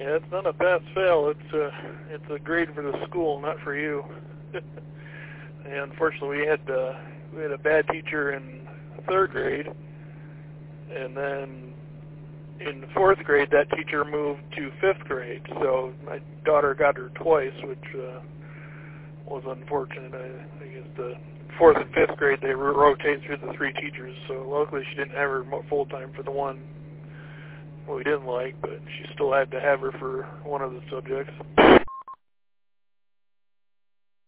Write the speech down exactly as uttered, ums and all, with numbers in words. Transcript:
Yeah, it's not a pass-fail. It's a, it's a grade for the school, not for you. And unfortunately, we had uh, we had a bad teacher in third grade, and then in fourth grade, that teacher moved to fifth grade. So my daughter got her twice, which uh, was unfortunate. I, I guess the fourth and fifth grade, they rotate through the three teachers. So luckily, she didn't have her full-time for the one we didn't like, but she still had to have her for one of the subjects.